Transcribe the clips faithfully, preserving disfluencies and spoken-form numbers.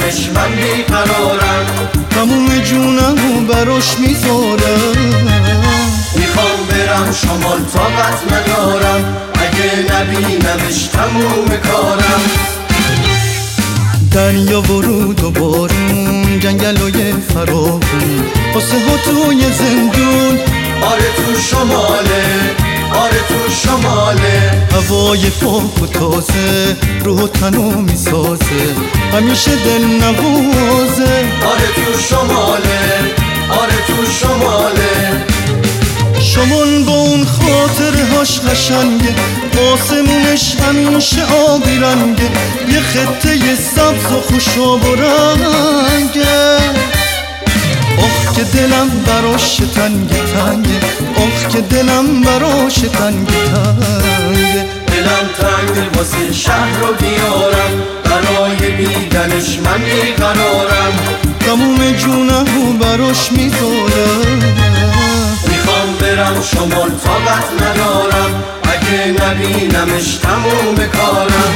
ندیدنش من بیقرارم، تموم جونمو براش میذارم. میخوام برم شمال طاقت ندارم، اگه نبینمش تموم کارم. دریا و رود و بارون، جنگلای فراوون، قصه ها توی زندون. آره تو شماله، آره تو شماله. هوای پاک و تازه روح و تنو میسازه، همیشه دل نوازه. آره تو شماله، آره تو شماله. شمال با اون خاطرهاش قشنگه، آسمونش همیشه آبی رنگه، یه خطه سبز و خوشاب و رنگه. آخ که دلم براش تنگ تنگه، آخ که دلم براش تنگ تنگه. دلم تنگ واسه شهر و دیارم، برای دیدنش من بیقرارم. تموم جونمو براش میذارم. میخوام برم شمال طاقت ندارم، اگه نبینمش تموم کارم.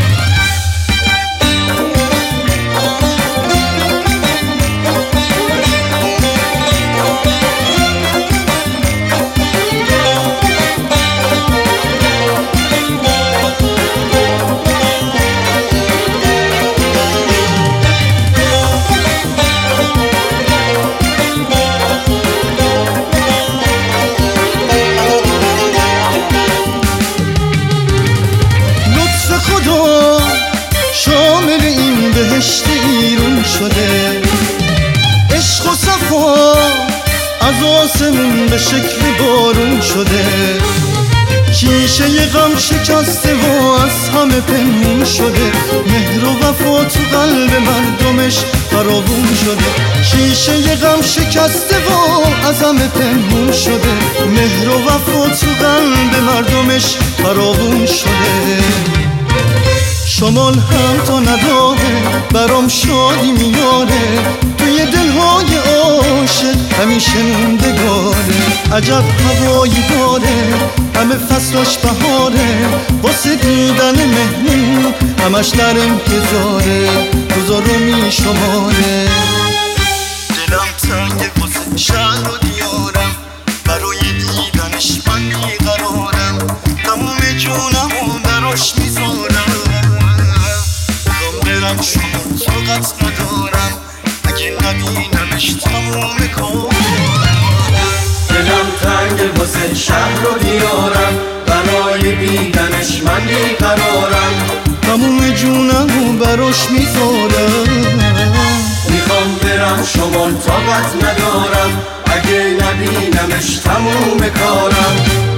شامل این بهشت ایرون شده، عشق و صفا از آسمون به شکل بارون شده. شیشه ی غم شکسته و از همه پنهون شده، مهر و وفا تو قلب مردمش فراوون شده. شیشه ی غم شکسته و از همه پنهون شده، مهر و وفا تو قلب مردمش فراوون شده. شمال هم تا نداره برام شادی میاره، توی دلهای عاشق همیشه موندگاره. عجب هوایی داره، همه فصلاش بهاره، واسه دیدن مهمون همش در انتظاره، روزا رو میشماره. دلم تنگ واسه شهر و دیارم، برای دیدنش من بیقرارم. تموم جونمو براش میذارم. برم شمال طاقت ندارم، اگه نبینمش تموم کارم. دلم تنگ واسه شهر و دیارم، برای دیدنش من بیقرارم. تموم جونمو براش میذارم. میخوام برم شمال طاقت ندارم، اگه نبینمش تموم کارم.